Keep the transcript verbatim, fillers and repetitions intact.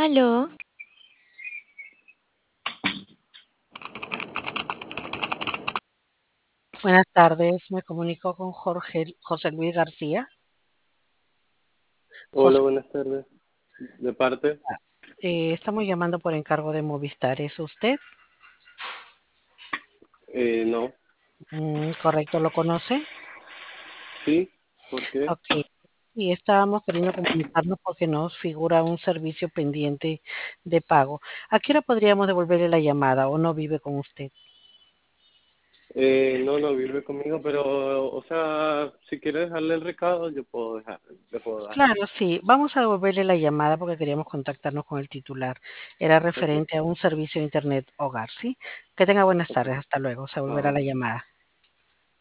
Aló, Buenas tardes, me comunico con Jorge, José Luis García. Hola, José, buenas tardes. ¿De parte? eh, estamos llamando por encargo de Movistar. ¿Es usted? Eh, no. Mm, correcto, ¿lo conoce? ¿Sí? ¿Por qué? Ok. Y estábamos queriendo comunicarnos porque nos figura un servicio pendiente de pago. ¿A qué hora podríamos devolverle la llamada o no vive con usted? Eh, no, no vive conmigo, pero, o sea, si quieres dejarle el recado, yo puedo dejar, le puedo dar. Claro, sí. Vamos a devolverle la llamada porque queríamos contactarnos con el titular. Era Ok, referente a un servicio de Internet hogar, ¿sí? Que tenga buenas ok. tardes. Hasta luego. Se volverá Ah, la llamada.